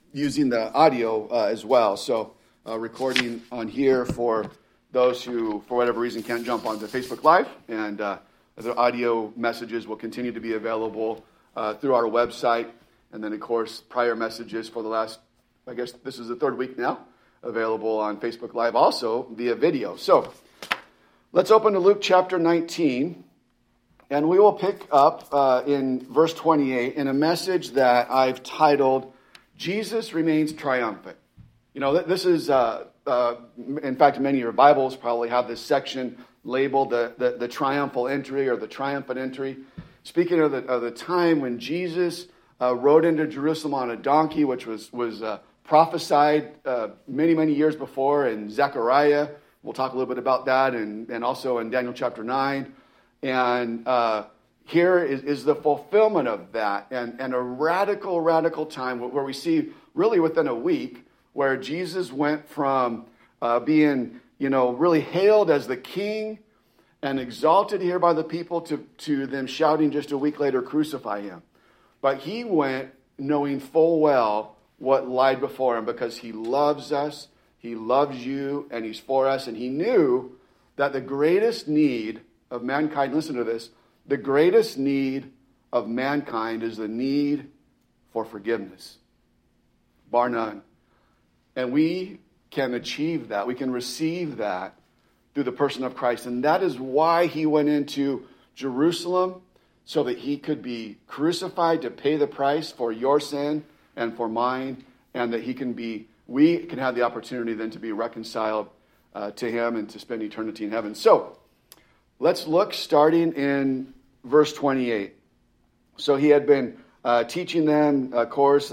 using the audio as well. So recording on here for those who, for whatever reason, can't jump onto Facebook Live. And the audio messages will continue to be available through our website. And then, of course, prior messages for the last, I guess this is the third week now, available on Facebook Live also via video. So let's open to Luke chapter 19. And we will pick up in verse 28 in a message that I've titled, Jesus Remains Triumphant. You know, this is, in fact, many of your Bibles probably have this section labeled the triumphal entry or the triumphant entry. Speaking of the time when Jesus rode into Jerusalem on a donkey, which was prophesied many, many years before in Zechariah. We'll talk a little bit about that and also in Daniel chapter 9. And here is the fulfillment of that and a radical time where we see really within a week where Jesus went from being, really hailed as the king and exalted here by the people to them shouting just a week later, crucify him. But he went knowing full well what lied before him because he loves us, he loves you, and he's for us. And he knew that the greatest need of mankind, listen to this, the greatest need of mankind is the need for forgiveness, bar none. And we can achieve that. We can receive that through the person of Christ. And that is why he went into Jerusalem, so that he could be crucified to pay the price for your sin and for mine, and that we can have the opportunity then to be reconciled to him and to spend eternity in heaven. So let's look starting in verse 28. So he had been teaching them, of course,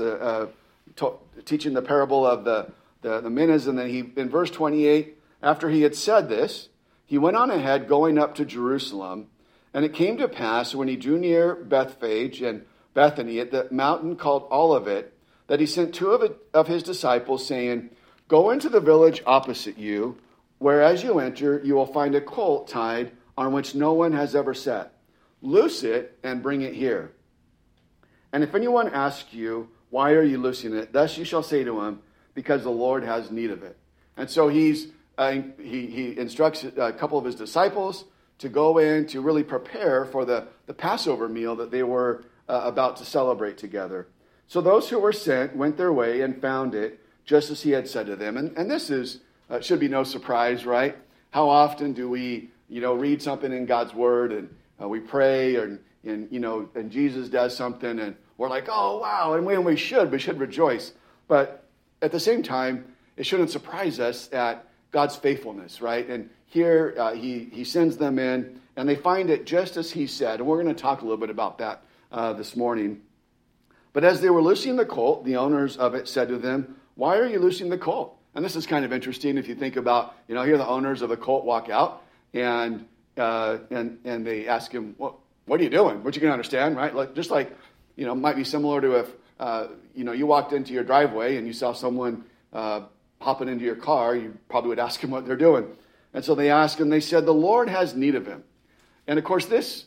teaching the parable of the minas, and then in verse 28, after he had said this, he went on ahead going up to Jerusalem. And it came to pass when he drew near Bethphage and Bethany at the mountain called Olivet, that he sent two of his disciples, saying, Go into the village opposite you, where as you enter, you will find a colt tied on which no one has ever sat. Loose it and bring it here. And if anyone asks you, Why are you loosing it? Thus you shall say to him, Because the Lord has need of it. And so he instructs a couple of his disciples to go in to really prepare for the Passover meal that they were about to celebrate together. So those who were sent went their way and found it just as he had said to them. And this should be no surprise, right? How often do we, read something in God's word and we pray and Jesus does something and we're like, oh, wow. And we should rejoice. But at the same time, it shouldn't surprise us at God's faithfulness, right? And here he sends them in, and they find it just as he said. And we're going to talk a little bit about that this morning. But as they were loosing the colt, the owners of it said to them, Why are you loosing the colt? And this is kind of interesting if you think about, here the owners of the colt walk out, and they ask him, what are you doing? Which you can understand, right? Might be similar to if, you walked into your driveway and you saw someone hopping into your car, you probably would ask him what they're doing. And so they asked him, they said, the Lord has need of him. And of course, this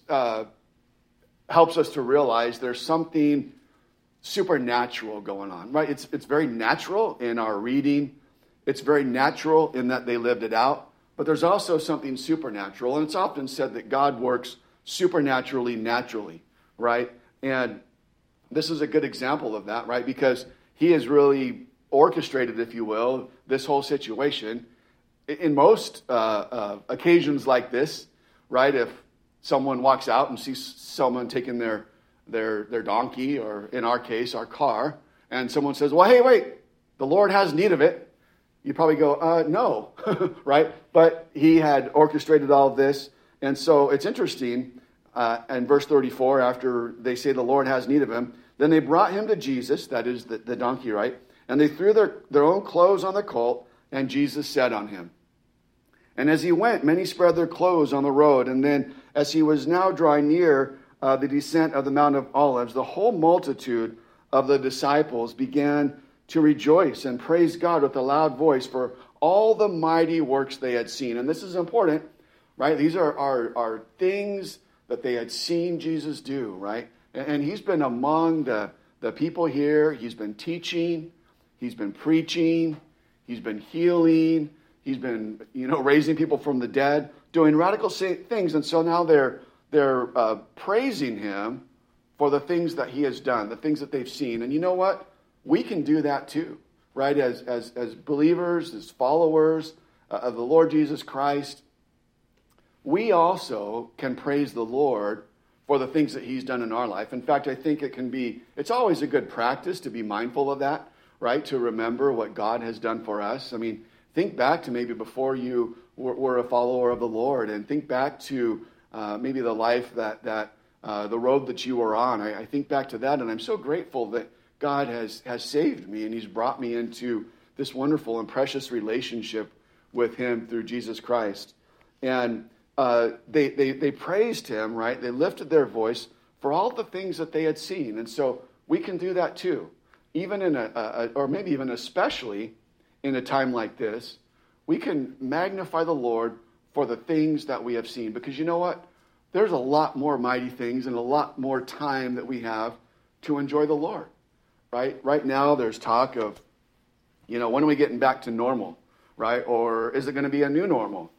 helps us to realize there's something supernatural going on, right? It's very natural in our reading. It's very natural in that they lived it out. But there's also something supernatural. And it's often said that God works supernaturally, naturally, right? And this is a good example of that, right? Because he has really orchestrated, if you will, this whole situation. In most occasions like this, right, if someone walks out and sees someone taking their donkey, or in our case, our car, and someone says, well, hey, wait, the Lord has need of it, you'd probably go, no, right? But he had orchestrated all of this. And so it's interesting, in verse 34, after they say the Lord has need of him, then they brought him to Jesus, that is the donkey, right? And they threw their own clothes on the colt, and Jesus sat on him. And as he went, many spread their clothes on the road. And then as he was now drawing near the descent of the Mount of Olives, the whole multitude of the disciples began to rejoice and praise God with a loud voice for all the mighty works they had seen. And this is important, right? These are things that they had seen Jesus do, right? And he's been among the people here. He's been teaching. He's been preaching. He's been healing. He's been, raising people from the dead, doing radical things. And so now they're praising him for the things that he has done, the things that they've seen. And you know what? We can do that too, right? As believers, as followers of the Lord Jesus Christ, we also can praise the Lord for the things that he's done in our life. In fact, I think it's always a good practice to be mindful of that, right? To remember what God has done for us. I mean, think back to maybe before you were a follower of the Lord, and think back to maybe the life that the road that you were on. I think back to that, and I'm so grateful that God has saved me, and he's brought me into this wonderful and precious relationship with him through Jesus Christ. And they praised him, right? They lifted their voice for all the things that they had seen. And so we can do that too. Even or maybe even especially in a time like this, we can magnify the Lord for the things that we have seen. Because you know what? There's a lot more mighty things and a lot more time that we have to enjoy the Lord, right? Right now there's talk of, when are we getting back to normal, right? Or is it going to be a new normal?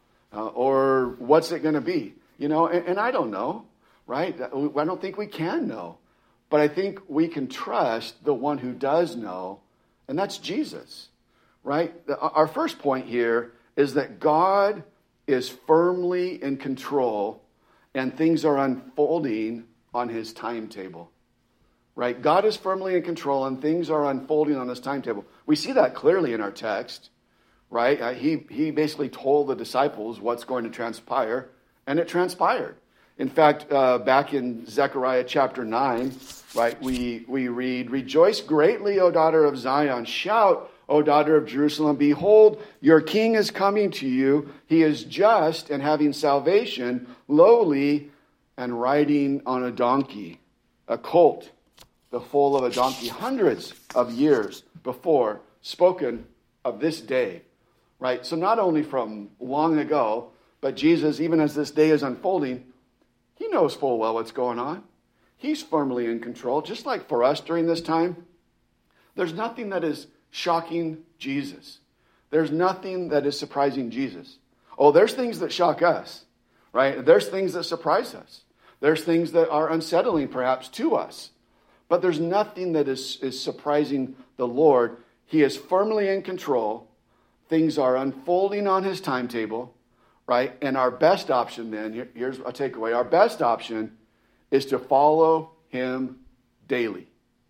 Or what's it going to be? And I don't know, right? I don't think we can know. But I think we can trust the one who does know, and that's Jesus, right? Our first point here is that God is firmly in control and things are unfolding on his timetable, right? God is firmly in control and things are unfolding on his timetable. We see that clearly in our text, right? He basically told the disciples what's going to transpire, and it transpired. In fact, back in Zechariah chapter 9, right, we read, "Rejoice greatly, O daughter of Zion. Shout, O daughter of Jerusalem. Behold, your king is coming to you. He is just and having salvation, lowly and riding on a donkey, a colt, the foal of a donkey." Hundreds of years before, spoken of this day, right? So not only from long ago, but Jesus, even as this day is unfolding, he knows full well what's going on. He's firmly in control. Just like for us during this time, there's nothing that is shocking Jesus. There's nothing that is surprising Jesus. Oh, there's things that shock us, right? There's things that surprise us. There's things that are unsettling perhaps to us. But there's nothing that is surprising the Lord. He is firmly in control. Things are unfolding on his timetable, right? And our best option then, here's a takeaway. Our best option is to follow him daily.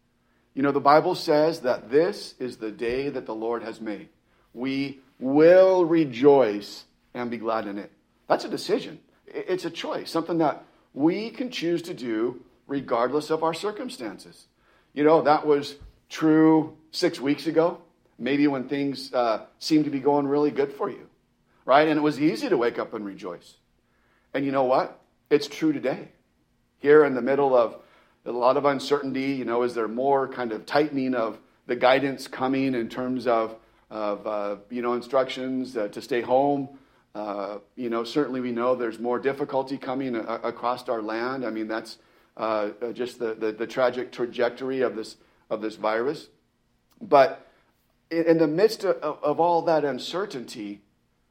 The Bible says that this is the day that the Lord has made. We will rejoice and be glad in it. That's a decision. It's a choice, something that we can choose to do regardless of our circumstances. That was true 6 weeks ago, maybe when things seemed to be going really good for you, right? And it was easy to wake up and rejoice. And you know what? It's true today. Here in the middle of a lot of uncertainty, is there more kind of tightening of the guidance coming in terms of instructions to stay home? Certainly we know there's more difficulty coming across our land. I mean, that's just the tragic trajectory of this virus. But in the midst of all that uncertainty,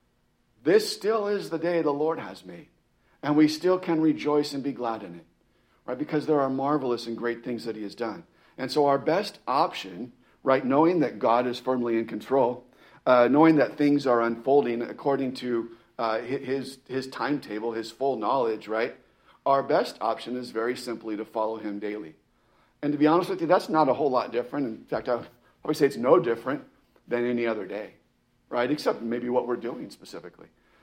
this still is the day the Lord has made. And we still can rejoice and be glad in it, right? Because there are marvelous and great things that he has done. And so our best option, right, knowing that God is firmly in control, knowing that things are unfolding according to his timetable, his full knowledge, right? Our best option is very simply to follow him daily. And to be honest with you, that's not a whole lot different. In fact, I would say it's no different than any other day, right? Except maybe what we're doing specifically.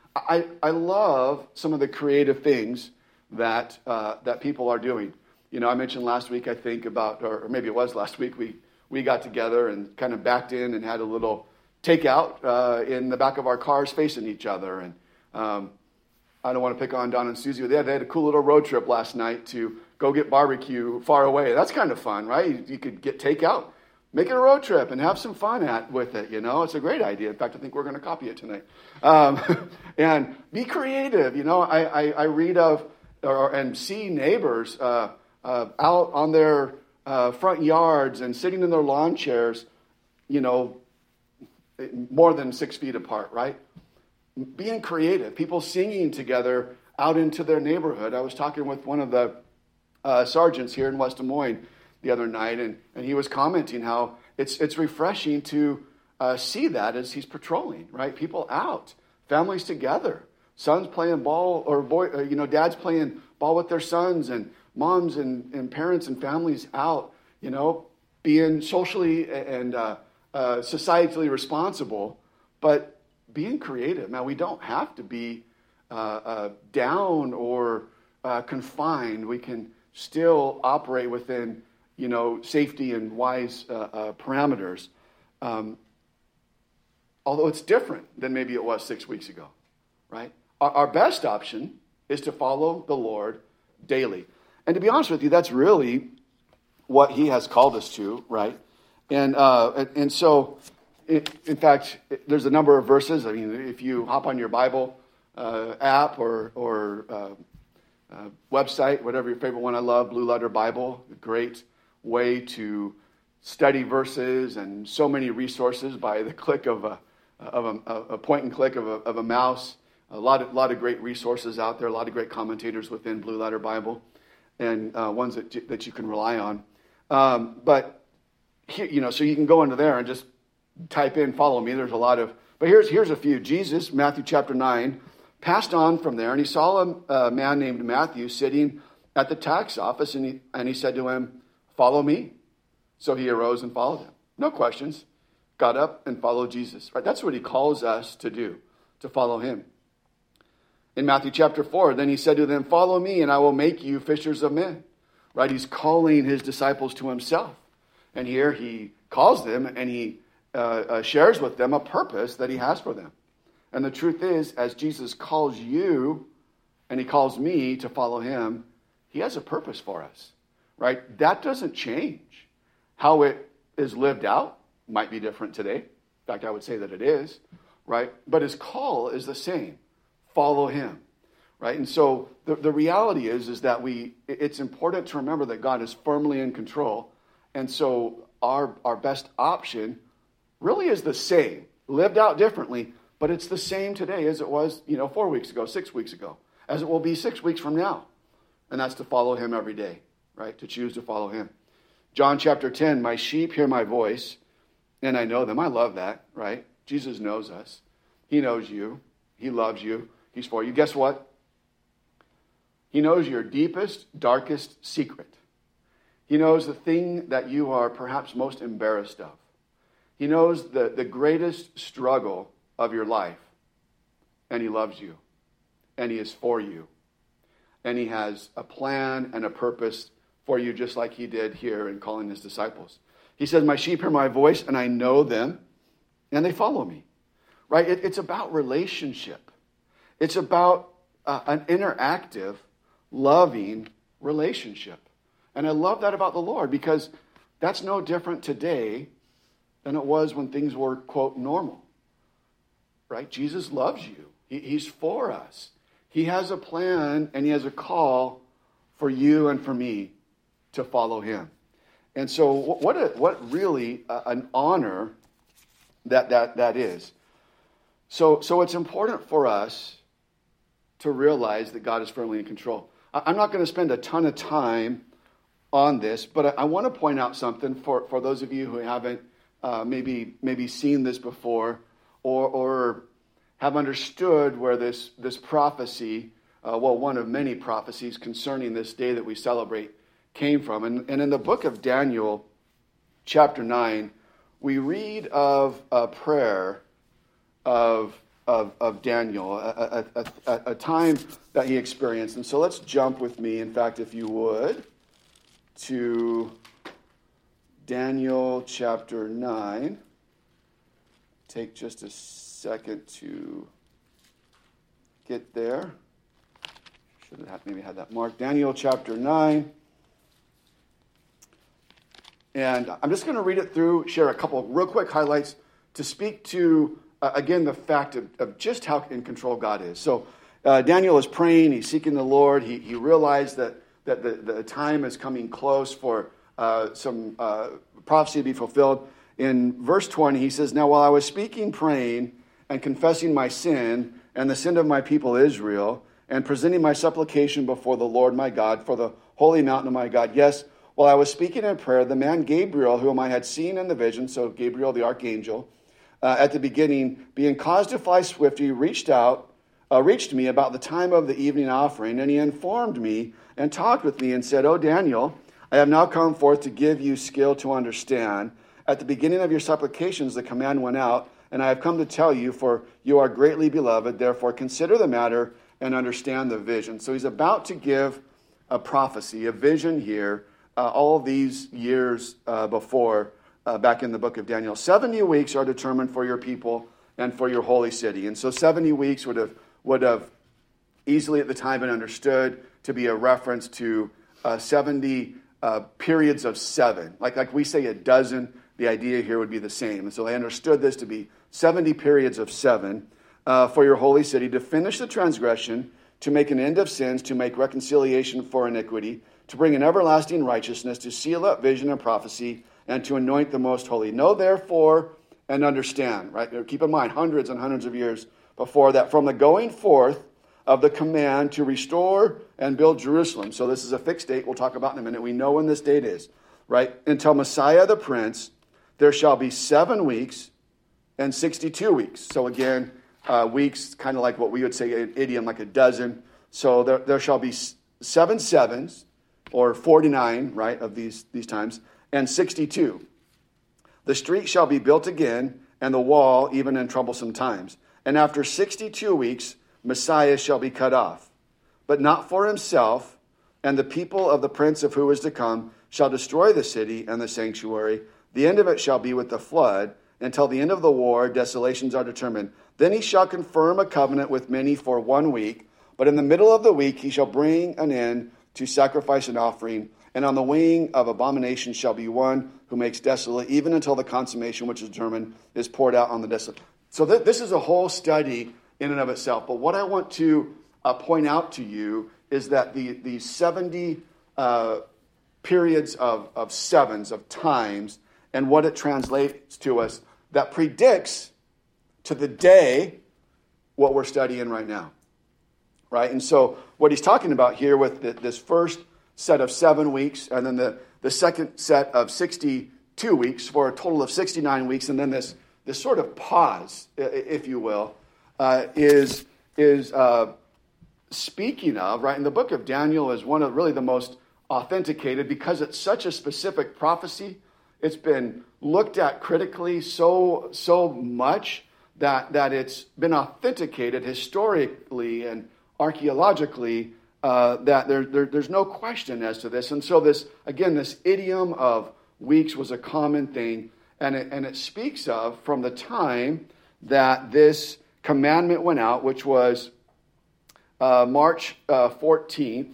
I love some of the creative things that people are doing. I mentioned last week, I think about, or maybe it was last week, we got together and kind of backed in and had a little takeout in the back of our cars facing each other. And I don't want to pick on Don and Susie, but they had a cool little road trip last night to go get barbecue far away. That's kind of fun, right? You could get takeout, make it a road trip, and have some fun with it. It's a great idea. In fact, I think we're going to copy it tonight. And be creative. I read of and see neighbors out on their front yards and sitting in their lawn chairs, more than 6 feet apart, right? Being creative, people singing together out into their neighborhood. I was talking with one of the sergeants here in West Des Moines the other night, and he was commenting how it's refreshing to see that as he's patrolling, right? People out, families together, sons playing ball, or dads playing ball with their sons, and moms and parents and families out, being socially and societally responsible, but being creative. Now, we don't have to be down or confined. We can still operate within, safety and wise parameters. Although it's different than maybe it was 6 weeks ago, right? Our best option is to follow the Lord daily. And to be honest with you, that's really what he has called us to, right? And so, in fact, there's a number of verses. I mean, if you hop on your Bible app or website, whatever your favorite one, I love Blue Letter Bible, a great way to study verses and so many resources by the click of a point and click of a mouse. A lot of great resources out there, a lot of great commentators within Blue Letter Bible, and ones that you can rely on. But here, so you can go into there and just type in "follow me." There's a lot of, but here's a few. Jesus, Matthew chapter 9, passed on from there, and he saw a man named Matthew sitting at the tax office, and he said to him, "Follow me." So he arose and followed him. No questions. Got up and followed Jesus. Right? That's what he calls us to do, to follow him. In Matthew chapter 4, then he said to them, "Follow me, and I will make you fishers of men." Right? He's calling his disciples to himself. And here he calls them, and he shares with them a purpose that he has for them. And the truth is, as Jesus calls you, and he calls me to follow him, he has a purpose for us. Right? That doesn't change. How it is lived out might be different today. In fact, I would say that it is. Right? But his call is the same. Follow him, right? And so the reality is that it's important to remember that God is firmly in control. And so our best option really is the same, lived out differently, but it's the same today as it was, 4 weeks ago, 6 weeks ago, as it will be 6 weeks from now. And that's to follow him every day, right? To choose to follow him. John chapter 10, "My sheep hear my voice, and I know them." I love that, right? Jesus knows us. He knows you. He loves you. He's for you. Guess what? He knows your deepest, darkest secret. He knows the thing that you are perhaps most embarrassed of. He knows the greatest struggle of your life. And he loves you. And he is for you. And he has a plan and a purpose for you, just like he did here in calling his disciples. He says, "My sheep hear my voice, and I know them, and they follow me." Right? It's about relationship. It's about an interactive, loving relationship. And I love that about the Lord, because that's no different today than it was when things were, quote, normal. Right? Jesus loves you. He's for us. He has a plan, and he has a call for you and for me to follow him. And so what really an honor that is. So it's important for us to realize that God is firmly in control. I'm not going to spend a ton of time on this, but I want to point out something for those of you who haven't maybe seen this before, or have understood where this prophecy, one of many prophecies concerning this day that we celebrate, came from. And in the book of Daniel, chapter 9, we read of a prayer of Daniel, a time that he experienced. And so let's jump with me, in fact, if you would, to Daniel chapter 9. Take just a second to get there. Should have maybe had that marked. Daniel chapter 9. And I'm just going to read it through, share a couple of real quick highlights to speak to again, the fact of just how in control God is. So Daniel is praying. He's seeking the Lord. He realized that the time is coming close for some prophecy to be fulfilled. in verse 20, he says, "Now while I was speaking, praying, and confessing my sin and the sin of my people Israel, and presenting my supplication before the Lord my God for the holy mountain of my God, yes, while I was speaking in prayer, the man Gabriel, whom I had seen in the vision," so Gabriel the archangel, "at the beginning, being caused to fly swiftly, reached me about the time of the evening offering, and he informed me and talked with me and said, 'O Daniel, I have now come forth to give you skill to understand. At the beginning of your supplications, the command went out, and I have come to tell you, for you are greatly beloved. Therefore, consider the matter and understand the vision.'" So he's about to give a prophecy, a vision here, all these years before, back in the book of Daniel. 70 weeks are determined for your people and for your holy city. And so 70 weeks would have easily at the time been understood to be a reference to 70 periods of 7. Like we say a dozen, the idea here would be the same. And so they understood this to be 70 periods of 7 for your holy city, to finish the transgression, to make an end of sins, to make reconciliation for iniquity, to bring an everlasting righteousness, to seal up vision and prophecy, and to anoint the most holy. Know therefore and understand, right? Keep in mind, hundreds and hundreds of years before that, from the going forth of the command to restore and build Jerusalem. So this is a fixed date we'll talk about in a minute. We know when this date is, right? Until Messiah the Prince, there shall be 7 weeks and 62 weeks. So again, weeks, kind of like what we would say an idiom, like a dozen. So there shall be 7 sevens, or 49, right, of these times, and 62. The street shall be built again, and the wall even in troublesome times. And after 62 weeks, Messiah shall be cut off, but not for himself, and the people of the prince of who is to come shall destroy the city and the sanctuary. The end of it shall be with the flood. Until the end of the war, desolations are determined. Then he shall confirm a covenant with many for 1 week, but in the middle of the week he shall bring an end to sacrifice and offering, and on the wing of abomination shall be one who makes desolate, even until the consummation which is determined is poured out on the desolate. So this is a whole study in and of itself. But what I want to point out to you is that the 70 periods of sevens, of times, and what it translates to us, that predicts to the day what we're studying right now. Right? And so what he's talking about here with this first set of 7 weeks, and then the second set of 62 weeks for a total of 69 weeks, and then this sort of pause, if you will, is speaking of, right? And the book of Daniel is one of really the most authenticated, because it's such a specific prophecy. It's been looked at critically so much that it's been authenticated historically and archaeologically, that there's no question as to this. And so this idiom of weeks was a common thing, and it speaks of from the time that this commandment went out, which was March 14th,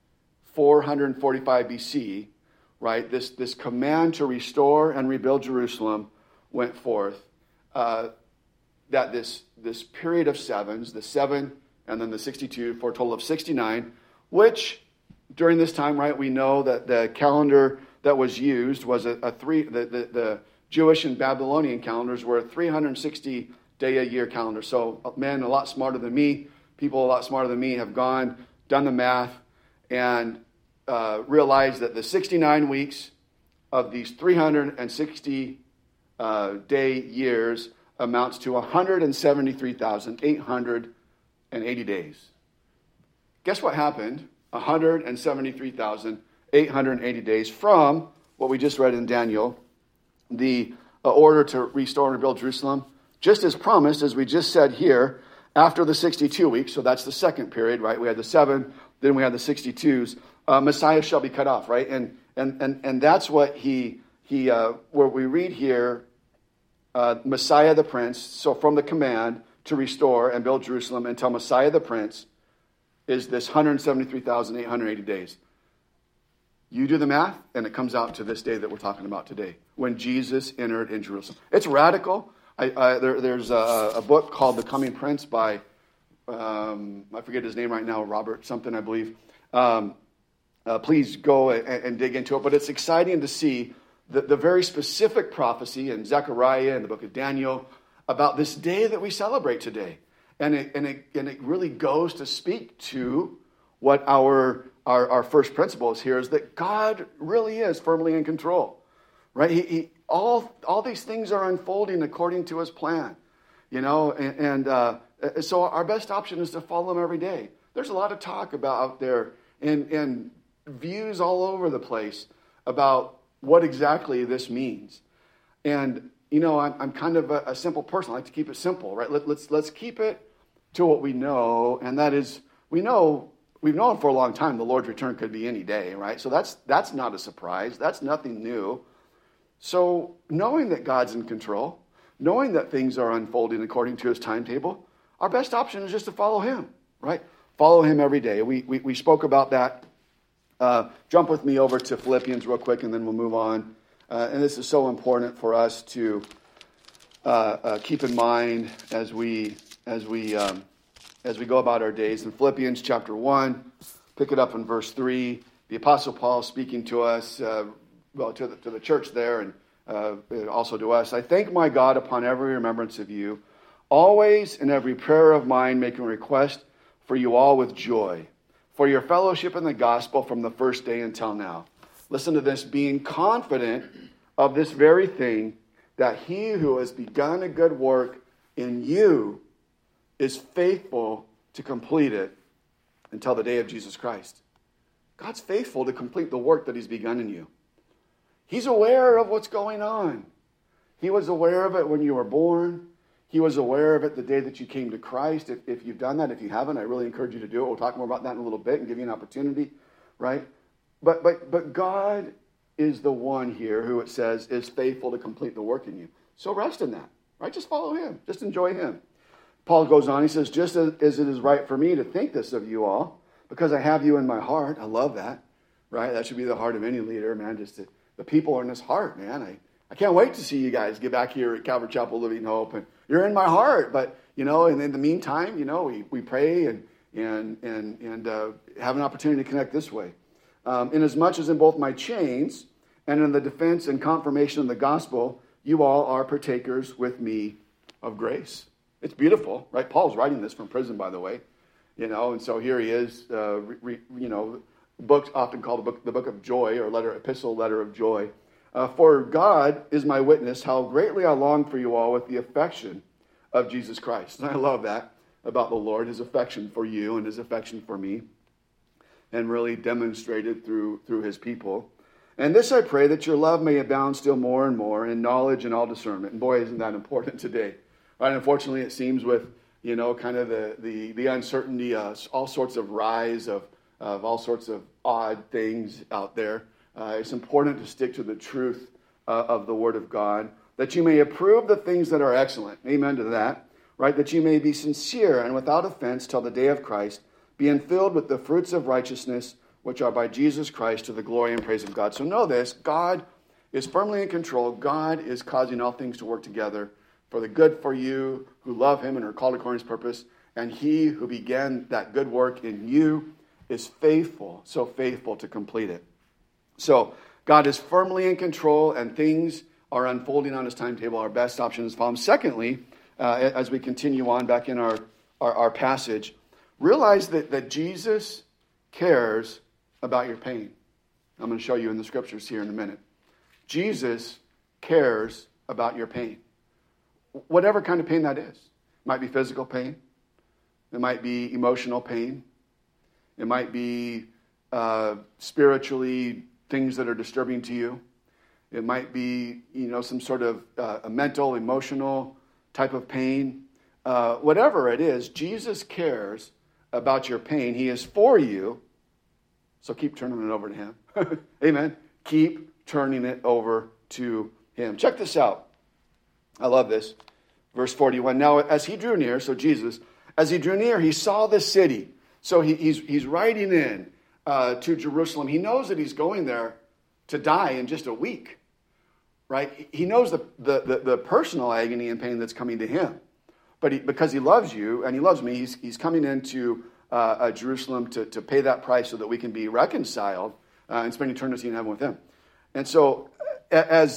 445 BC, right? This command to restore and rebuild Jerusalem went forth. That this period of sevens, the 7 and then the 62 for a total of 69, which during this time, right, we know that the calendar that was used was the Jewish and Babylonian calendars were a 360-day-a-year calendar. So men a lot smarter than me, people a lot smarter than me have done the math, and realized that the 69 weeks of these 360-day years amounts to 173,880 days. Guess what happened? 173,880 days from what we just read in Daniel, the order to restore and rebuild Jerusalem, just as promised, as we just said here, after the 62 weeks, so that's the second period, right? We had the 7, then we had the 62s. Messiah shall be cut off, right? And that's what where we read here, Messiah the Prince, so from the command to restore and build Jerusalem until Messiah the Prince is this 173,880 days. You do the math, and it comes out to this day that we're talking about today, when Jesus entered in Jerusalem. It's radical. There's a book called The Coming Prince by, I forget his name right now, Robert something, I believe. Please go and dig into it. But it's exciting to see the very specific prophecy in Zechariah and the book of Daniel about this day that we celebrate today. And it really goes to speak to what our first principle is here, is that God really is firmly in control, right? All these things are unfolding according to his plan, so our best option is to follow him every day. There's a lot of talk about out there and views all over the place about what exactly this means. And, I'm kind of a simple person. I like to keep it simple, right? Let's keep it to what we know, and that is, we've known for a long time the Lord's return could be any day, right? So that's not a surprise. That's nothing new. So knowing that God's in control, knowing that things are unfolding according to his timetable, our best option is just to follow him, right? Follow him every day. We spoke about that. Jump with me over to Philippians real quick, and then we'll move on. And this is so important for us to keep in mind as we go about our days. In Philippians chapter 1, pick it up in verse 3. The Apostle Paul speaking to us, to the church there, and also to us. I thank my God upon every remembrance of you, always in every prayer of mine, making request for you all with joy, for your fellowship in the gospel from the first day until now. Listen to this, being confident of this very thing, that he who has begun a good work in you is faithful to complete it until the day of Jesus Christ. God's faithful to complete the work that he's begun in you. He's aware of what's going on. He was aware of it when you were born. He was aware of it the day that you came to Christ. If you've done that, if you haven't, I really encourage you to do it. We'll talk more about that in a little bit and give you an opportunity, right? But God is the one here who, it says, is faithful to complete the work in you. So rest in that, right? Just follow him. Just enjoy him. Paul goes on, he says, just as it is right for me to think this of you all, because I have you in my heart. I love that, right? That should be the heart of any leader, man. The people are in his heart, man. I can't wait to see you guys get back here at Calvary Chapel Living Hope, and you're in my heart. But and in the meantime, we pray and have an opportunity to connect this way. Inasmuch as in both my chains and in the defense and confirmation of the gospel, you all are partakers with me of grace. It's beautiful, right? Paul's writing this from prison, by the way, and so here he is, books often called the book of joy, or letter of joy. For God is my witness, how greatly I long for you all with the affection of Jesus Christ. And I love that about the Lord, his affection for you and his affection for me, and really demonstrated through his people. And this I pray, that your love may abound still more and more in knowledge and all discernment. And boy, isn't that important today. Right? Unfortunately, it seems with, kind of the uncertainty, all sorts of rise of all sorts of odd things out there. It's important to stick to the truth of the Word of God, that you may approve the things that are excellent. Amen to that. Right? That you may be sincere and without offense till the day of Christ, being filled with the fruits of righteousness, which are by Jesus Christ, to the glory and praise of God. So know this, God is firmly in control. God is causing all things to work together for the good for you who love him and are called according to his purpose. And he who began that good work in you is faithful, so faithful to complete it. So God is firmly in control, and things are unfolding on his timetable. Our best option is to follow him. Secondly, as we continue on back in our passage, realize that Jesus cares about your pain. I'm going to show you in the scriptures here in a minute. Jesus cares about your pain. Whatever kind of pain that is. It might be physical pain. It might be emotional pain. It might be spiritually things that are disturbing to you. It might be, some sort of a mental, emotional type of pain. Whatever it is, Jesus cares about your pain. He is for you. So keep turning it over to him. Amen. Keep turning it over to him. Check this out. I love this. Verse 41. Now, as he drew near, so Jesus, as he drew near, he saw the city. So he's riding in to Jerusalem. He knows that he's going there to die in just a week. Right? He knows the personal agony and pain that's coming to him. But because he loves you and he loves me, he's coming into Jerusalem to pay that price so that we can be reconciled and spend eternity in heaven with him. And so as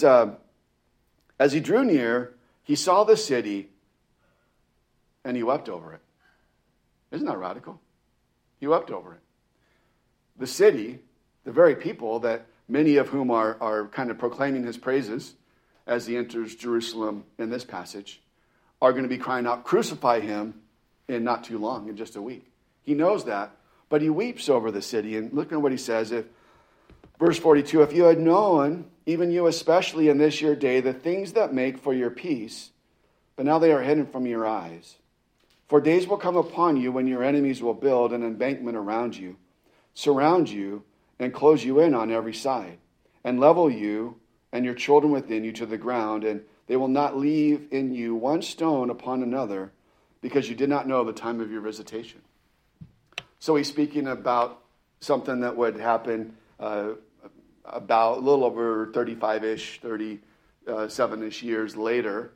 he drew near, he saw the city, and he wept over it. Isn't that radical? He wept over it. The city, the very people that many of whom are kind of proclaiming his praises as he enters Jerusalem in this passage, are going to be crying out, crucify him, in not too long, in just a week. He knows that, but he weeps over the city. And look at what he says. Verse 42, if you had known, even you especially in this your day, the things that make for your peace, but now they are hidden from your eyes. For days will come upon you when your enemies will build an embankment around you, surround you, and close you in on every side, and level you and your children within you to the ground, and they will not leave in you one stone upon another, because you did not know the time of your visitation. So he's speaking about something that would happen about a little over 35-ish, 37-ish years later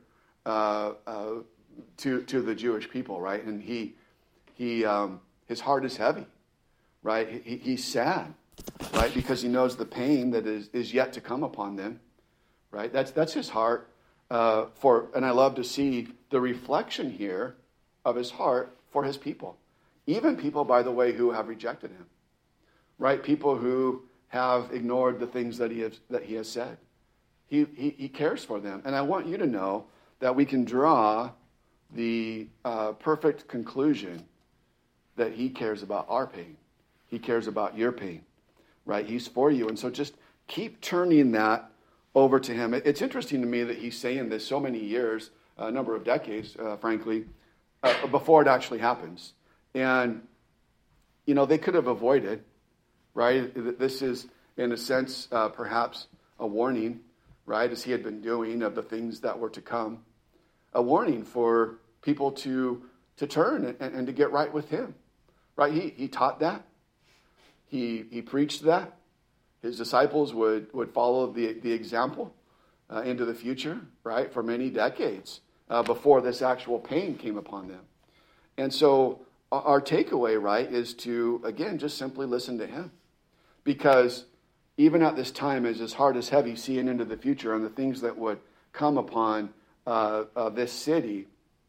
to the Jewish people, right? And his heart is heavy, right? He's sad, right? Because he knows the pain that is yet to come upon them, right? That's his heart and I love to see the reflection here of his heart for his people. Even people, by the way, who have rejected him, right? People who have ignored the things that he has said. He cares for them. And I want you to know that we can draw the perfect conclusion that he cares about our pain. He cares about your pain, right? He's for you. And so just keep turning that over to him. It's interesting to me that he's saying this so many years, a number of decades, frankly, before it actually happens. And, they could have avoided, right? This is, in a sense, perhaps a warning, right, as he had been doing of the things that were to come. A warning for people to turn and to get right with him, right? He taught that. He preached that. His disciples would follow the example into the future, right, for many decades before this actual pain came upon them. And so our takeaway, right, is to, again, just simply listen to him. Because even at this time, as his heart is heavy, seeing into the future and the things that would come upon this city,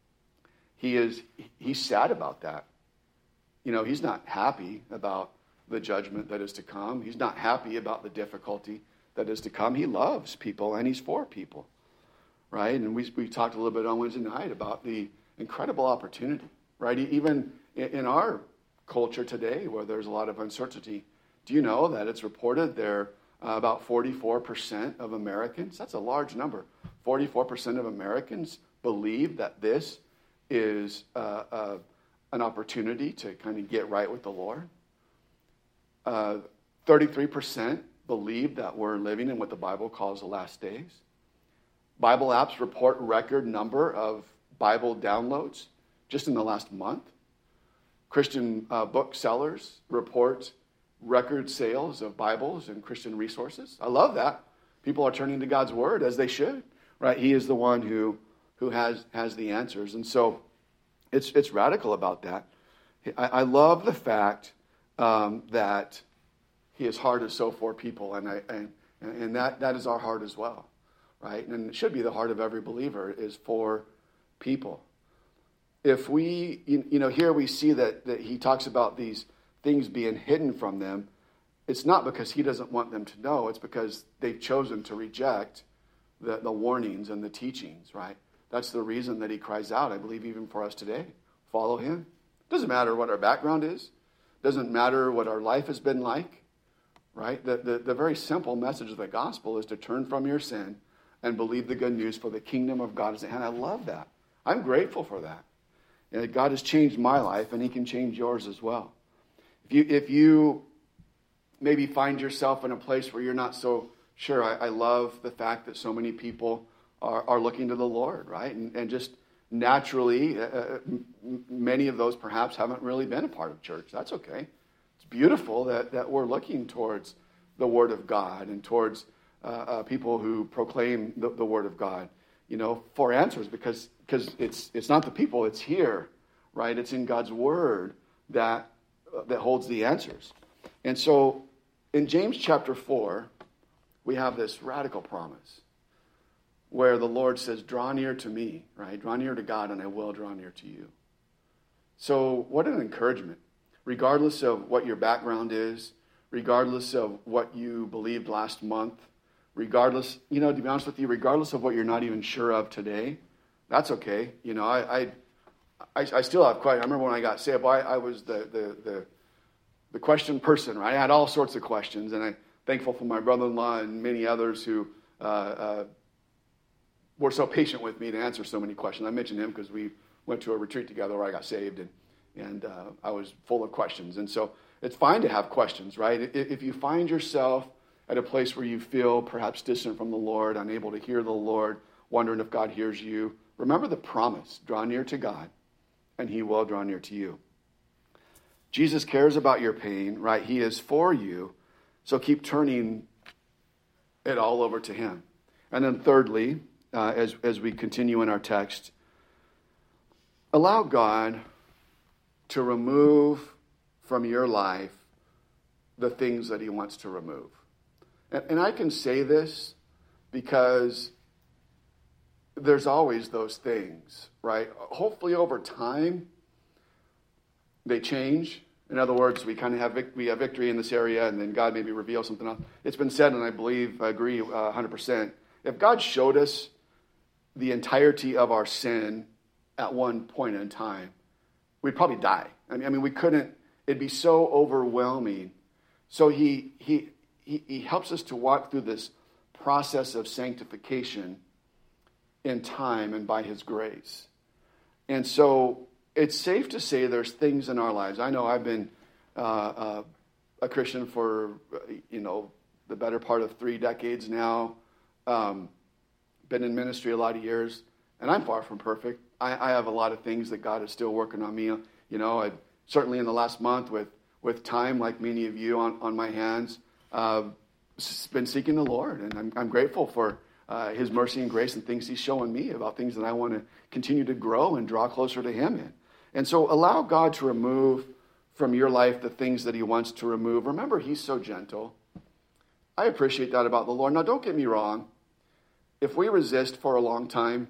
he's sad about that. He's not happy about the judgment that is to come. He's not happy about the difficulty that is to come. He loves people and he's for people, right? And we talked a little bit on Wednesday night about the incredible opportunity, right? Even in our culture today where there's a lot of uncertainty, do you know that it's reported there about 44% of Americans, that's a large number, 44% of Americans believe that this is an opportunity to kind of get right with the Lord. 33% believe that we're living in what the Bible calls the last days. Bible apps report record number of Bible downloads just in the last month. Christian booksellers report record sales of Bibles and Christian resources. I love that. People are turning to God's Word as they should, right? He is the one who has the answers. And so it's radical about that. I love the fact that his heart is so for people, and that is our heart as well, right? And it should be the heart of every believer is for people. If we, here we see that he talks about these things being hidden from them, it's not because he doesn't want them to know, it's because they've chosen to reject the warnings and the teachings, right? That's the reason that he cries out, I believe, even for us today. Follow him. Doesn't matter what our background is. Doesn't matter what our life has been like, right? The very simple message of the gospel is to turn from your sin and believe the good news, for the kingdom of God is at hand. I love that. I'm grateful for that. And God has changed my life, and he can change yours as well. If you maybe find yourself in a place where you're not so sure, I love the fact that so many people are looking to the Lord, right? And just naturally, many of those perhaps haven't really been a part of church. That's okay. It's beautiful that we're looking towards the Word of God and towards people who proclaim the Word of God, for answers, because it's not the people, it's here, right? It's in God's Word that holds the answers. And so in James chapter 4, we have this radical promise where the Lord says, draw near to me, right? Draw near to God and I will draw near to you. So what an encouragement. Regardless of what your background is, regardless of what you believed last month, regardless, to be honest with you, regardless of what you're not even sure of today, that's okay. I still have questions. I remember when I got saved, I was the question person, right? I had all sorts of questions, and I'm thankful for my brother-in-law and many others who were so patient with me to answer so many questions. I mentioned him because we went to a retreat together where I got saved, and I was full of questions. And so it's fine to have questions, right? If you find yourself at a place where you feel perhaps distant from the Lord, unable to hear the Lord, wondering if God hears you, remember the promise, draw near to God, and he will draw near to you. Jesus cares about your pain, right? He is for you, so keep turning it all over to him. And then thirdly, as we continue in our text, allow God to remove from your life the things that he wants to remove. And I can say this because there's always those things, right? Hopefully over time, they change. In other words, we have victory in this area, and then God maybe reveals something else. It's been said, and I agree 100%. If God showed us the entirety of our sin at one point in time, we'd probably die. I mean, we couldn't. It'd be so overwhelming. So he helps us to walk through this process of sanctification in time and by his grace. And so it's safe to say there's things in our lives. I know I've been a Christian for, the better part of 3 decades now. Been in ministry a lot of years, and I'm far from perfect. I have a lot of things that God is still working on me. Certainly in the last month with time, like many of you on my hands, been seeking the Lord, and I'm grateful for his mercy and grace and things he's showing me about things that I want to continue to grow and draw closer to him in. And so allow God to remove from your life the things that he wants to remove. Remember, he's so gentle. I appreciate that about the Lord. Now, don't get me wrong. If we resist for a long time,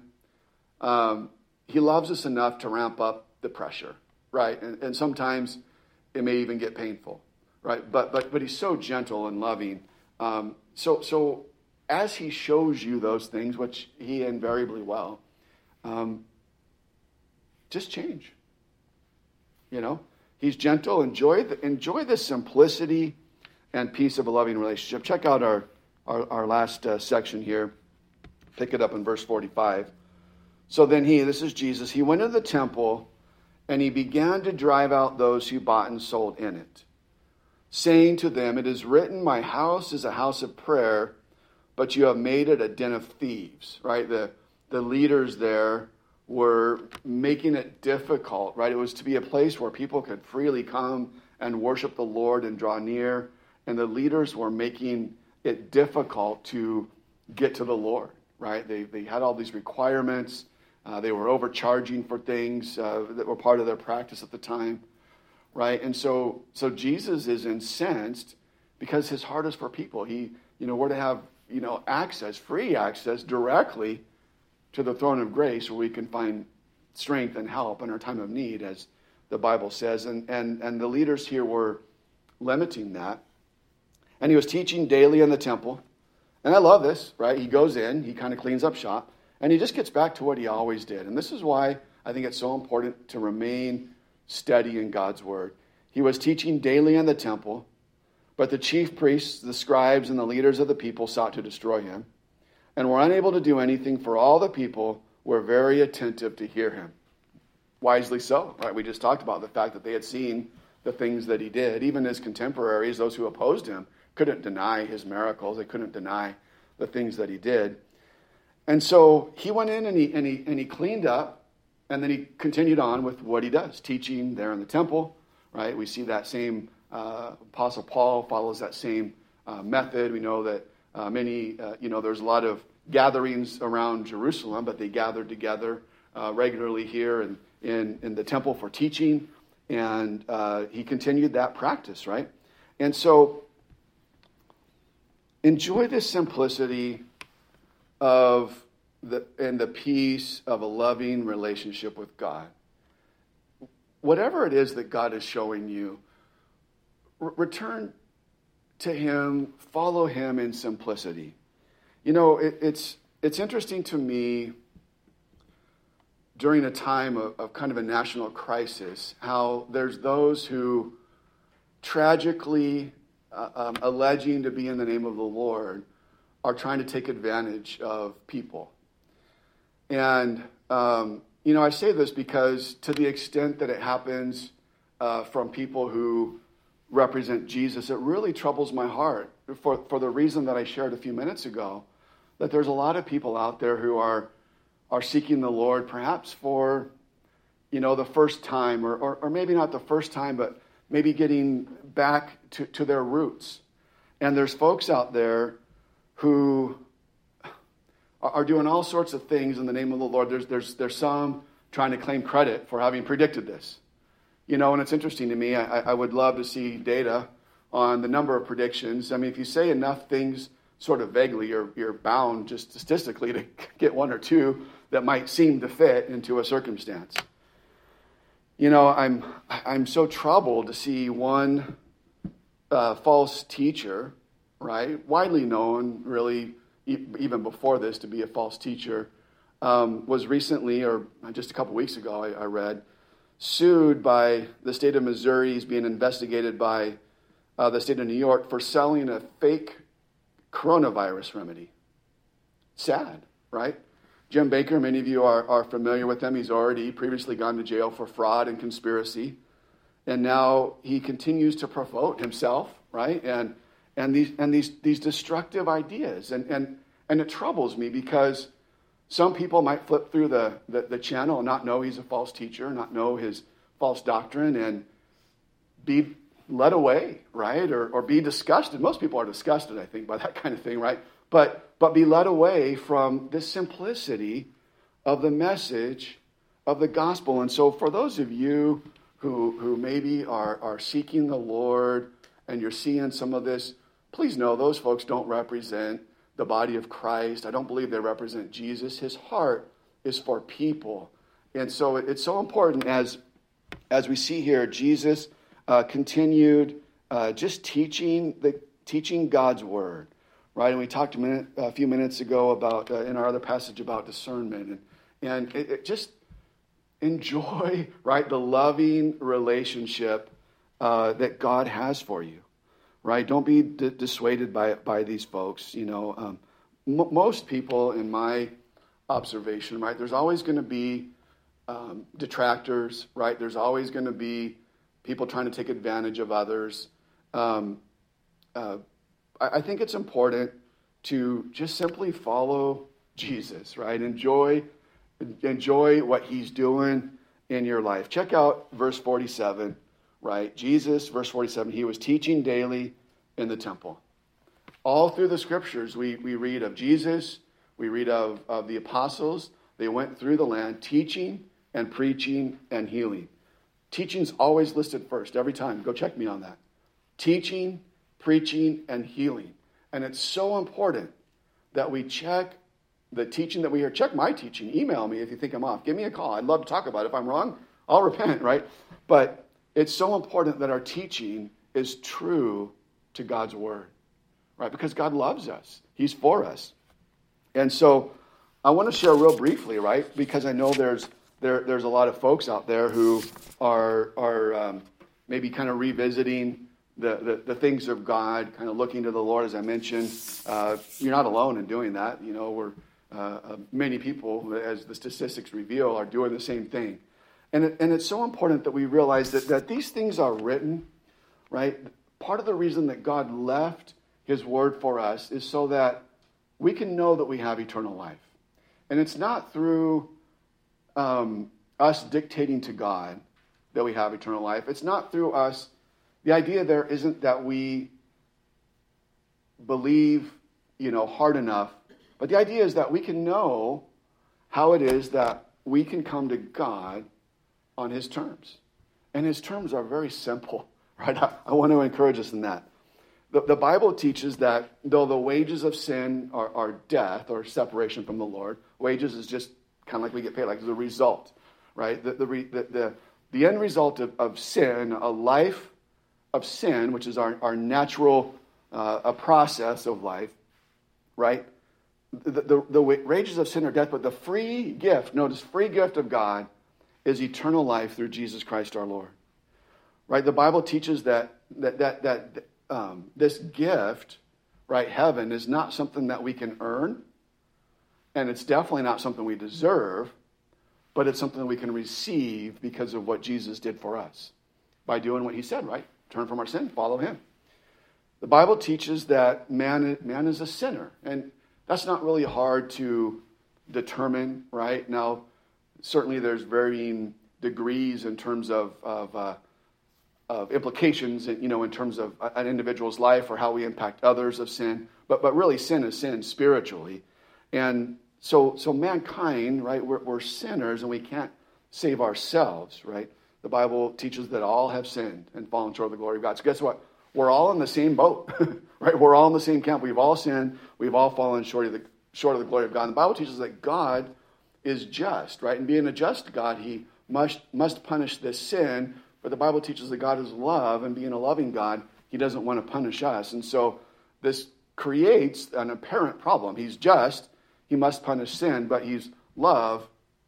he loves us enough to ramp up the pressure, right? And sometimes it may even get painful, right? But he's so gentle and loving. So as he shows you those things, which he invariably will, just change. He's gentle. Enjoy the simplicity and peace of a loving relationship. Check out our last section here. Pick it up in verse 45. So then this is Jesus, he went into the temple and he began to drive out those who bought and sold in it, saying to them, it is written, my house is a house of prayer, but you have made it a den of thieves, right? The leaders there were making it difficult, right? It was to be a place where people could freely come and worship the Lord and draw near. And the leaders were making it difficult to get to the Lord, right? They had all these requirements. They were overcharging for things that were part of their practice at the time, right? And so Jesus is incensed because his heart is for people. We're to have, free access directly to the throne of grace where we can find strength and help in our time of need, as the Bible says. And the leaders here were limiting that. And he was teaching daily in the temple. And I love this, right? He goes in, he kind of cleans up shop, and he just gets back to what he always did. And this is why I think it's so important to remain steady in God's word. He was teaching daily in the temple, but the chief priests, the scribes, and the leaders of the people sought to destroy him, and were unable to do anything, for all the people were very attentive to hear him. Wisely so, right? We just talked about the fact that they had seen the things that he did. Even his contemporaries, those who opposed him, couldn't deny his miracles. They couldn't deny the things that he did. And so he went in and he cleaned up, and then he continued on with what he does, teaching there in the temple, right? We see that same, Apostle Paul follows that same method. We know that there's a lot of gatherings around Jerusalem, but they gathered together regularly here in the temple for teaching, and he continued that practice, right? And so enjoy the simplicity of the peace of a loving relationship with God. Whatever it is that God is showing you, return to Him, follow Him in simplicity. You know, it's interesting to me during a time of kind of a national crisis, how there's those who tragically, alleging to be in the name of the Lord, are trying to take advantage of people. And, I say this because to the extent that it happens from people who represent Jesus, it really troubles my heart for the reason that I shared a few minutes ago, that there's a lot of people out there who are seeking the Lord perhaps for, the first time, or maybe not the first time, but maybe getting back to their roots. And there's folks out there who are doing all sorts of things in the name of the Lord. There's some trying to claim credit for having predicted this. And it's interesting to me. I would love to see data on the number of predictions. I mean, if you say enough things sort of vaguely, you're bound just statistically to get one or two that might seem to fit into a circumstance. I'm so troubled to see one false teacher, right, widely known, really, even before this, to be a false teacher, was recently, or just a couple weeks ago, I read, sued by the state of Missouri. He's being investigated by the state of New York for selling a fake coronavirus remedy. Sad, right? Jim Baker, many of you are familiar with him. He's already previously gone to jail for fraud and conspiracy. And now he continues to promote himself, right? And these destructive ideas. And it troubles me because some people might flip through the channel and not know he's a false teacher, not know his false doctrine, and be led away, right? Or be disgusted. Most people are disgusted, I think, by that kind of thing, right? But be led away from the simplicity of the message of the gospel. And so for those of you who maybe are seeking the Lord and you're seeing some of this, please know those folks don't represent the body of Christ. I don't believe they represent Jesus. His heart is for people. And so it's so important as we see here, Jesus continued just teaching God's word, right? And we talked a few minutes ago about, in our other passage, about discernment. And it just enjoy, right, the loving relationship that God has for you, right? Don't be dissuaded by these folks. Most people, in my observation, right, there's always going to be detractors, right? There's always going to be people trying to take advantage of others. I think it's important to just simply follow Jesus, right? Enjoy what he's doing in your life. Check out verse 47, right? Jesus, verse 47, he was teaching daily in the temple. All through the scriptures, we read of Jesus, we read of the apostles. They went through the land teaching and preaching and healing. Teaching's always listed first, every time. Go check me on that. Teaching, preaching, and healing. And it's so important that we check the teaching that we hear. Check my teaching. Email me if you think I'm off. Give me a call. I'd love to talk about it. If I'm wrong, I'll repent, right? But it's so important that our teaching is true to God's word, right? Because God loves us. He's for us. And so I want to share real briefly, right? Because I know there's a lot of folks out there who are maybe kind of revisiting the things of God, kind of looking to the Lord, as I mentioned. You're not alone in doing that. We're many people, as the statistics reveal, are doing the same thing. And it's so important that we realize that these things are written, right? Part of the reason that God left his word for us is so that we can know that we have eternal life. And it's not through us dictating to God that we have eternal life. It's not through us. The idea there isn't that we believe, hard enough. But the idea is that we can know how it is that we can come to God on his terms. And his terms are very simple, right? I want to encourage us in that. The Bible teaches that though the wages of sin are death or separation from the Lord, wages is just kind of like we get paid, like the result, right? The end result of sin, a life of sin, which is our natural a process of life, right? The wages of sin are death, but the free gift, notice, free gift of God is eternal life through Jesus Christ our Lord. Right? The Bible teaches that this gift, right, heaven, is not something that we can earn, and it's definitely not something we deserve, but it's something we can receive because of what Jesus did for us by doing what he said, right? Turn from our sin, follow him. The Bible teaches that man is a sinner, and that's not really hard to determine, right? Now, certainly there's varying degrees in terms of implications, in terms of an individual's life or how we impact others of sin. But really, sin is sin spiritually. And so mankind, right, we're sinners and we can't save ourselves, right? The Bible teaches that all have sinned and fallen short of the glory of God. So guess what? We're all in the same boat, right? We're all in the same camp. We've all sinned. We've all fallen short of the glory of God. And the Bible teaches that God is just, right? And being a just God, he must punish this sin. But the Bible teaches that God is love, and being a loving God, he doesn't want to punish us. And so this creates an apparent problem. He's just, he must punish sin, but he's love,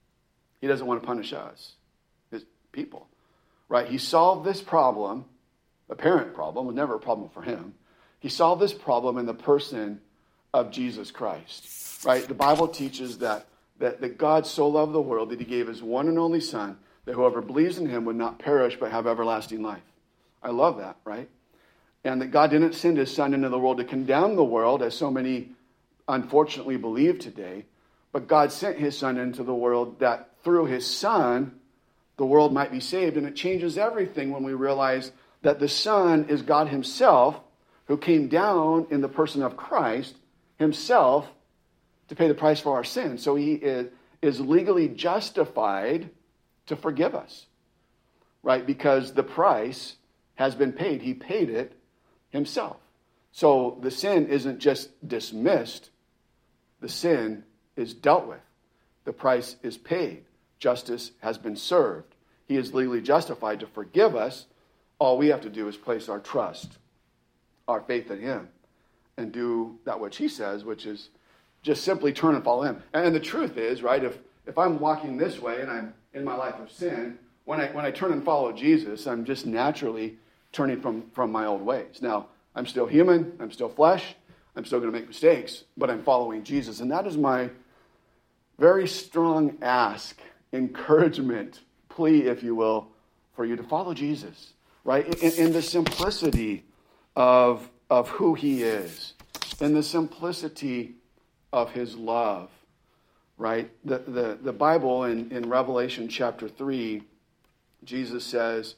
he doesn't want to punish us, his people, right? He solved this problem, apparent problem, was never a problem for him. He solved this problem in the person of Jesus Christ, right? The Bible teaches that God so loved the world that he gave his one and only Son, that whoever believes in him would not perish but have everlasting life. I love that, right? And that God didn't send his Son into the world to condemn the world, as so many unfortunately believe today, but God sent his Son into the world that through his Son, the world might be saved. And it changes everything when we realize that the Son is God himself, who came down in the person of Christ himself to pay the price for our sins. So he is legally justified to forgive us, right? Because the price has been paid. He paid it himself. So the sin isn't just dismissed. The sin is dealt with. The price is paid. Justice has been served. He is legally justified to forgive us. All we have to do is place our trust, our faith in him, and do that which he says, which is just simply turn and follow him. And the truth is, right, if I'm walking this way and I'm in my life of sin, when I turn and follow Jesus, I'm just naturally turning from my old ways. Now, I'm still human, I'm still flesh, I'm still going to make mistakes, but I'm following Jesus. And that is my very strong ask, encouragement, plea, if you will, for you to follow Jesus, right? In the simplicity of who he is, in the simplicity of his love, right? The Bible in Revelation chapter 3, Jesus says,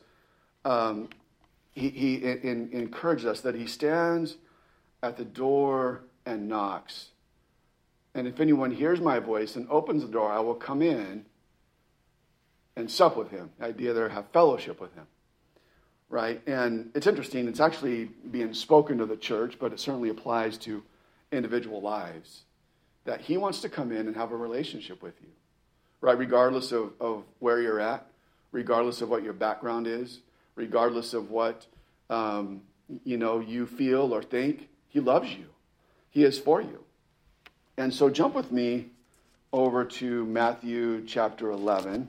he encourages us that he stands at the door and knocks. And if anyone hears my voice and opens the door, I will come in and sup with him. The idea there, have fellowship with him, right? And it's interesting. It's actually being spoken to the church, but it certainly applies to individual lives, that he wants to come in and have a relationship with you, right? Regardless of where you're at, regardless of what your background is, regardless of what you feel or think, he loves you. He is for you. And so jump with me over to Matthew chapter 11.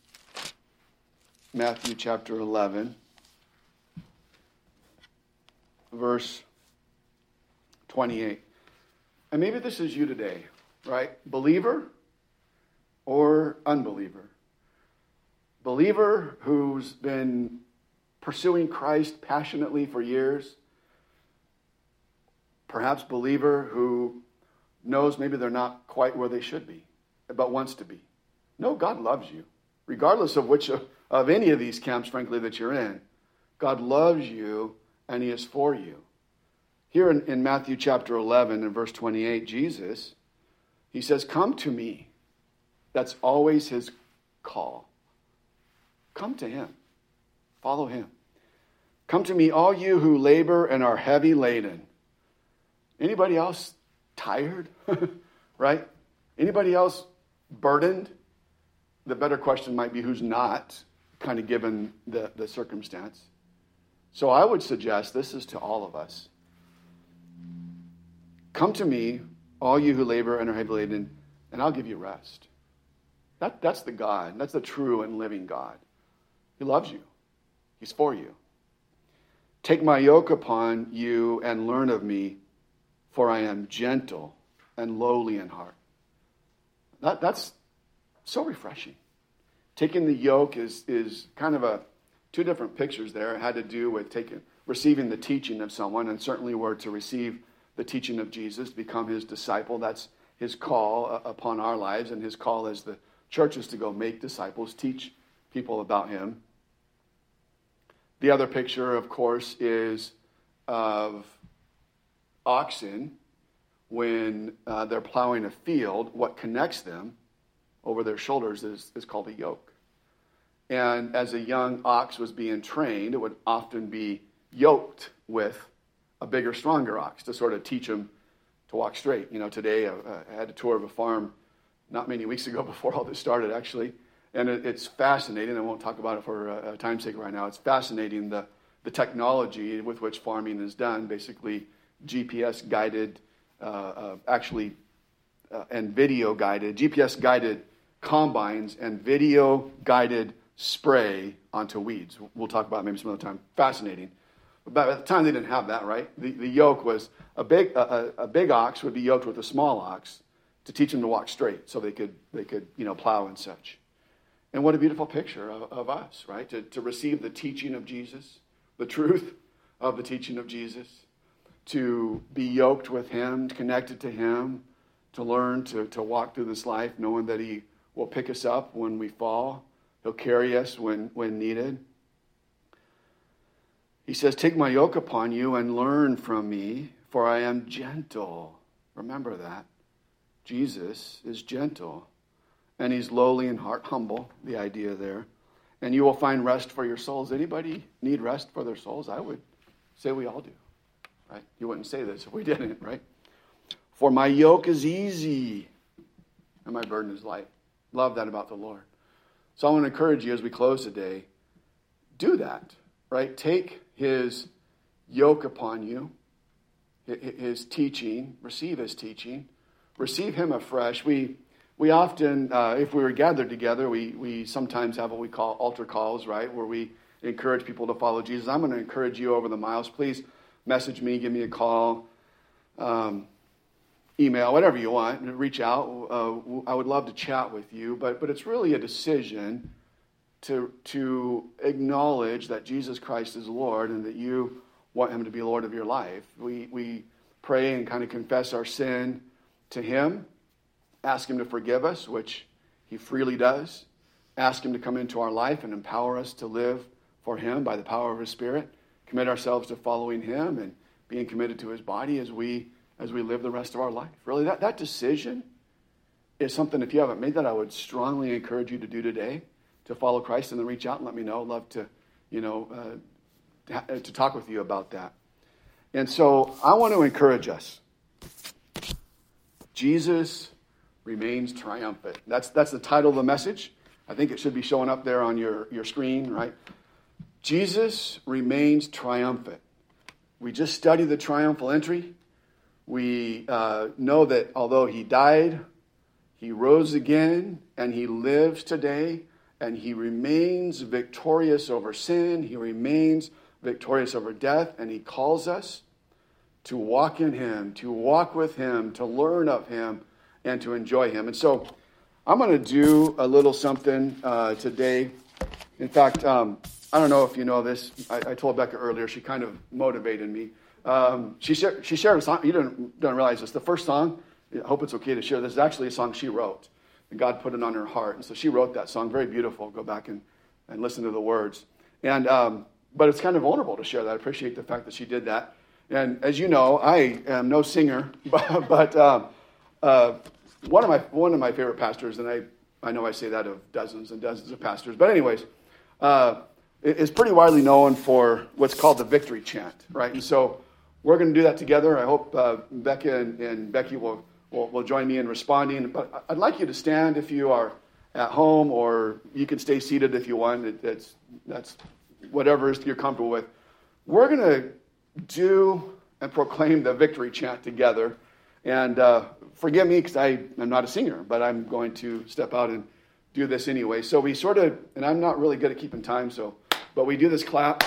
Matthew chapter 11, verse 28. And maybe this is you today, right? Believer or unbeliever? Believer who's been pursuing Christ passionately for years. Perhaps believer who knows maybe they're not quite where they should be, but wants to be. No, God loves you. Regardless of which of any of these camps, frankly, that you're in, God loves you and he is for you. Here in Matthew chapter 11 and verse 28, Jesus, he says, come to me. That's always his call. Come to him. Follow him. Come to me, all you who labor and are heavy laden. Anybody else tired? Right? Anybody else burdened? The better question might be who's not, kind of given the circumstance. So I would suggest this is to all of us. Come to me, all you who labor and are heavy laden, and I'll give you rest. That's the God. That's the true and living God. He loves you. He's for you. Take my yoke upon you and learn of me, for I am gentle and lowly in heart. That's so refreshing. Taking the yoke is kind of two different pictures there. It had to do with receiving the teaching of someone, and certainly we're to receive the teaching of Jesus, become his disciple. That's his call upon our lives, and his call as the church is to go make disciples, teach people about him. The other picture, of course, is of oxen when they're plowing a field. What connects them over their shoulders is called a yoke. And as a young ox was being trained, it would often be yoked with a bigger, stronger ox to sort of teach him to walk straight. You know, today I had a tour of a farm not many weeks ago before all this started, actually. And it's fascinating. I won't talk about it for time's sake right now. It's fascinating, the technology with which farming is done, basically GPS-guided, and video-guided, GPS-guided combines and video-guided spray onto weeds. We'll talk about it maybe some other time. Fascinating. But at the time, they didn't have that, right? The yoke was a big ox would be yoked with a small ox to teach them to walk straight so they could plow and such. And what a beautiful picture of us, right? To receive the teaching of Jesus, the truth of the teaching of Jesus, to be yoked with him, connected to him, to learn to walk through this life knowing that he will pick us up when we fall. He'll carry us when needed. He says, take my yoke upon you and learn from me, for I am gentle. Remember that. Jesus is gentle. And he's lowly in heart, humble, the idea there. And you will find rest for your souls. Anybody need rest for their souls? I would say we all do. Right? You wouldn't say this if we didn't, right? For my yoke is easy and my burden is light. Love that about the Lord. So I want to encourage you as we close today, do that, right? Take his yoke upon you, his teaching, receive his teaching, receive him afresh. We often, if we were gathered together, we sometimes have what we call altar calls, right, where we encourage people to follow Jesus. I'm going to encourage you over the miles. Please message me, give me a call, email, whatever you want, and reach out. I would love to chat with you, but it's really a decision to acknowledge that Jesus Christ is Lord and that you want him to be Lord of your life. We pray and kind of confess our sin to him, ask him to forgive us, which he freely does, ask him to come into our life and empower us to live for him by the power of his Spirit, commit ourselves to following him and being committed to his body as we live the rest of our life. Really, that decision is something, if you haven't made that, I would strongly encourage you to do today, to follow Christ and then reach out and let me know. I'd love to, to talk with you about that. And so I want to encourage us. Jesus remains triumphant. That's the title of the message. I think it should be showing up there on your screen, right? Jesus remains triumphant. We just studied the triumphal entry. We know that although he died, he rose again, and he lives today, and he remains victorious over sin. He remains victorious over death, and he calls us to walk in him, to walk with him, to learn of him, and to enjoy him. And so I'm going to do a little something today. In fact, I don't know if you know this. I told Becca earlier, she kind of motivated me. She shared a song. You don't realize this. The first song, I hope it's okay to share this, is actually a song she wrote. And God put it on her heart. And so she wrote that song. Very beautiful. Go back and listen to the words. And but it's kind of vulnerable to share that. I appreciate the fact that she did that. And as you know, I am no singer, but one of my favorite pastors, and I know I say that of dozens and dozens of pastors. But anyways, is pretty widely known for what's called the victory chant, right? And so we're going to do that together. I hope Becca and Becky will join me in responding. But I'd like you to stand if you are at home, or you can stay seated if you want. That's whatever you're comfortable with. We're going to do and proclaim the victory chant together. And forgive me because I'm not a singer, but I'm going to step out and do this anyway. So we sort of, and I'm not really good at keeping time, but we do this clap.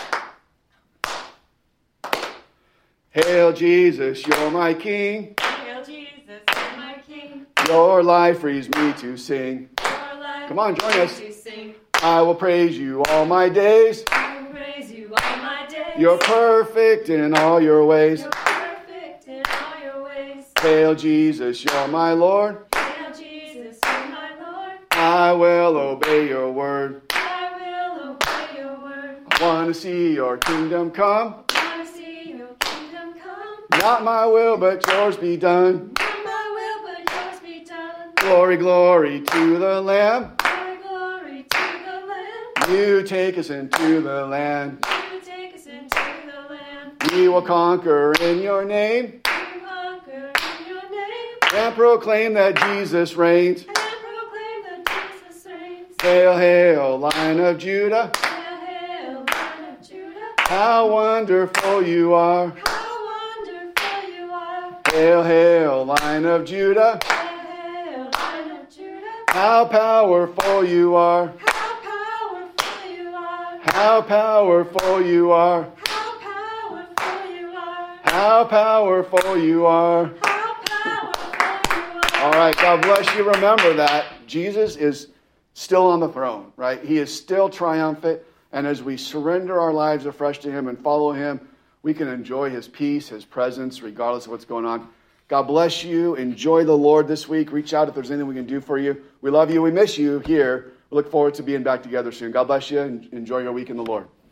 Hail Jesus, you're my King. Hail Jesus, you're my King. Your life frees me to sing. Come on, join us. I will praise you all my days. I will praise you all my days. You're perfect in all your ways. You're perfect in all your ways. Hail Jesus, you're my Lord. Hail Jesus, you're my Lord. I will obey your word. I will obey your word. I want to see your kingdom come. I want to see your kingdom come. Not my will, but yours be done. Not my will, but yours be done. Glory, glory to the Lamb. Glory, glory to the Lamb. You take us into the land. You take us into the land. We will conquer in your name We conquer in your name. and proclaim that Jesus reigns. And proclaim that Jesus reigns. Hail, hail, Lion of Judah. Hail, hail, Lion of Judah. How wonderful you are. How wonderful you are. Hail, hail, Lion of Judah. Hail, hail, Lion of Judah. How powerful you are. How powerful you are. How powerful you are. How powerful you are. How powerful you are. How powerful you are. All right, God bless you. Remember that Jesus is still on the throne, right? He is still triumphant. And as we surrender our lives afresh to him and follow him, we can enjoy his peace, his presence, regardless of what's going on. God bless you. Enjoy the Lord this week. Reach out if there's anything we can do for you. We love you. We miss you here. We look forward to being back together soon. God bless you and enjoy your week in the Lord.